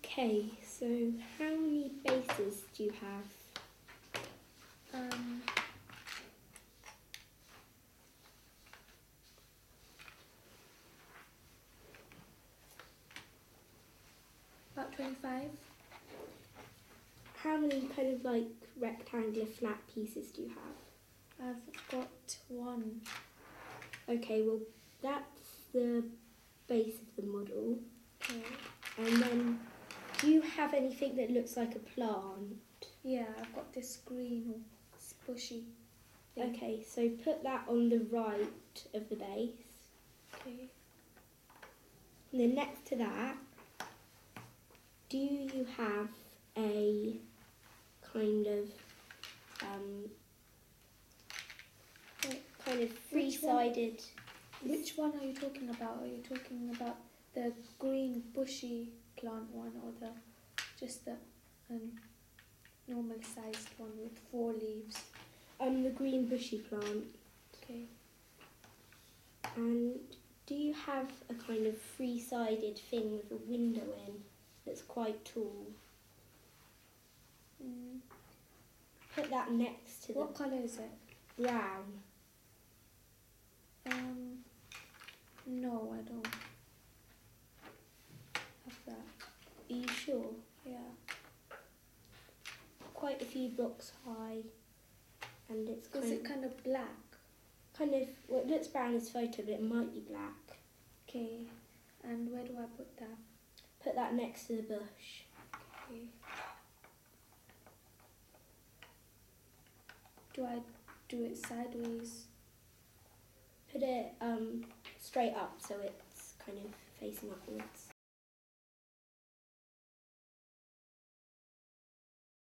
Okay, so how many bases do you have? About 25. How many kind of like rectangular flat pieces do you have? I've got one. Okay, well that's the base of the model. Okay. And then, do you have anything that looks like a plant? Yeah, I've got this green bushy thing. Okay, so put that on the right of the base. Okay. And then next to that, do you have a kind of three-sided? Which one are you talking about? Are you talking about the green bushy plant one, or just the normal sized one with 4 leaves? The green bushy plant. Okay. And do you have a kind of three-sided thing with a window in that's quite tall? Put that next to What colour is it? brown. No, I don't have that. Are you sure? Yeah. Quite a few blocks high, and it's Is it kind of black? Well, it looks brown in this photo, but it might be black. Okay. And where do I put that? Put that next to the bush. Okay. Do I do it sideways? Put it straight up so it's kind of facing upwards.